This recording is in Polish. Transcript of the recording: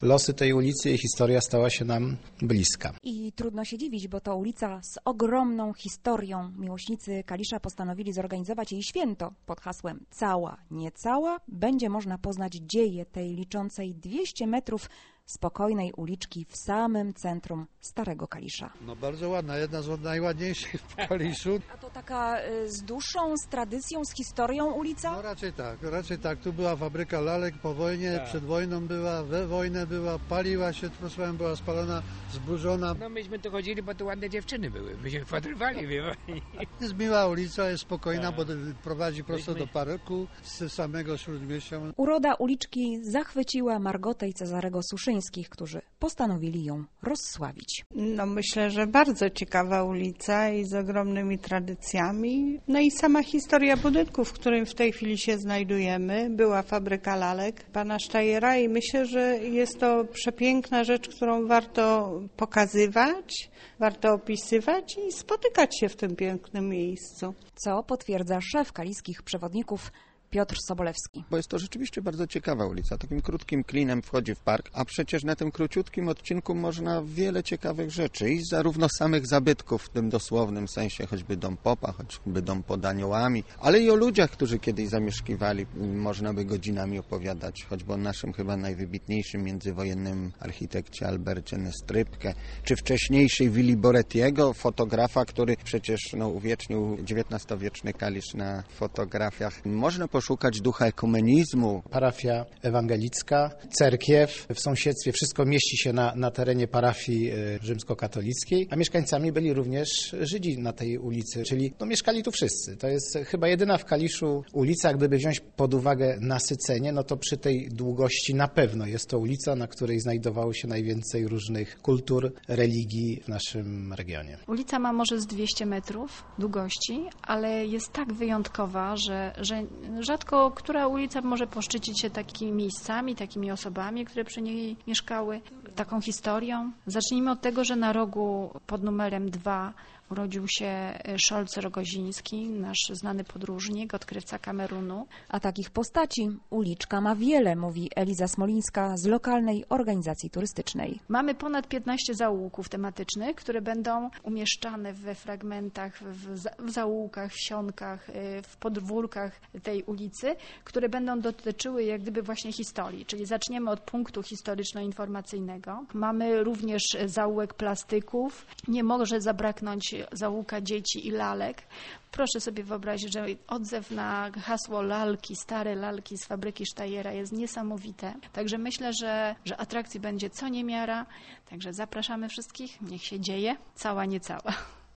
losy tej ulicy i historia stała się nam bliska. I trudno się dziwić, bo to ulica z ogromną historią. Miłośnicy Kalisza postanowili zorganizować jej święto pod hasłem Cała, nie cała. Będzie można poznać dzieje tej liczącej 200 metrów spokojnej uliczki w samym centrum Starego Kalisza. No bardzo ładna, jedna z najładniejszych w Kaliszu. A to taka z duszą, z tradycją, z historią ulica? No raczej tak. Tu była fabryka lalek po wojnie, przed wojną była, we wojnę była, paliła się, proszę, była spalona, zburzona. No myśmy tu chodzili, bo tu ładne dziewczyny były, my się wpatrywali. Jest miła ulica, jest spokojna, bo prowadzi prosto do parku z samego Śródmieścia. Uroda uliczki zachwyciła Margotę i Cezarego Suszyńskich, którzy postanowili ją rozsławić. No myślę, że bardzo ciekawa ulica i z ogromnymi tradycjami. No i sama historia budynku, w którym w tej chwili się znajdujemy. Była fabryka lalek pana Sztajera i myślę, że jest to przepiękna rzecz, którą warto pokazywać, warto opisywać i spotykać się w tym pięknym miejscu. Co potwierdza szef kaliskich przewodników Piotr Sobolewski. Bo jest to rzeczywiście bardzo ciekawa ulica. Takim krótkim klinem wchodzi w park, a przecież na tym króciutkim odcinku można wiele ciekawych rzeczy i zarówno samych zabytków w tym dosłownym sensie, choćby dom popa, choćby dom pod aniołami, ale i o ludziach, którzy kiedyś zamieszkiwali. Można by godzinami opowiadać, choćby o naszym chyba najwybitniejszym międzywojennym architekcie Albercie Nestrypke, czy wcześniejszej Willi Borettiego, fotografa, który przecież uwiecznił XIX-wieczny Kalisz na fotografiach. Można poszukać ducha ekumenizmu. Parafia ewangelicka, cerkiew w sąsiedztwie, wszystko mieści się na terenie parafii rzymskokatolickiej, a mieszkańcami byli również Żydzi na tej ulicy, czyli mieszkali tu wszyscy. To jest chyba jedyna w Kaliszu ulica, gdyby wziąć pod uwagę nasycenie, no to przy tej długości na pewno jest to ulica, na której znajdowało się najwięcej różnych kultur, religii w naszym regionie. Ulica ma może z 200 metrów długości, ale jest tak wyjątkowa, że rzadko która ulica może poszczycić się takimi miejscami, takimi osobami, które przy niej mieszkały, taką historią. Zacznijmy od tego, że na rogu pod numerem 2 urodził się Szolc Rogoziński, nasz znany podróżnik, odkrywca Kamerunu. A takich postaci uliczka ma wiele, mówi Eliza Smolińska z lokalnej organizacji turystycznej. Mamy ponad 15 zaułków tematycznych, które będą umieszczane we fragmentach, w zaułkach, w sionkach, w podwórkach tej ulicy, które będą dotyczyły jak gdyby właśnie historii, czyli zaczniemy od punktu historyczno-informacyjnego. Mamy również zaułek plastyków. Nie może zabraknąć zaułka dzieci i lalek. Proszę sobie wyobrazić, że odzew na hasło lalki, stare lalki z fabryki Sztajera jest niesamowite. Także myślę, że atrakcji będzie co niemiara. Także zapraszamy wszystkich. Niech się dzieje. Cała, nie cała.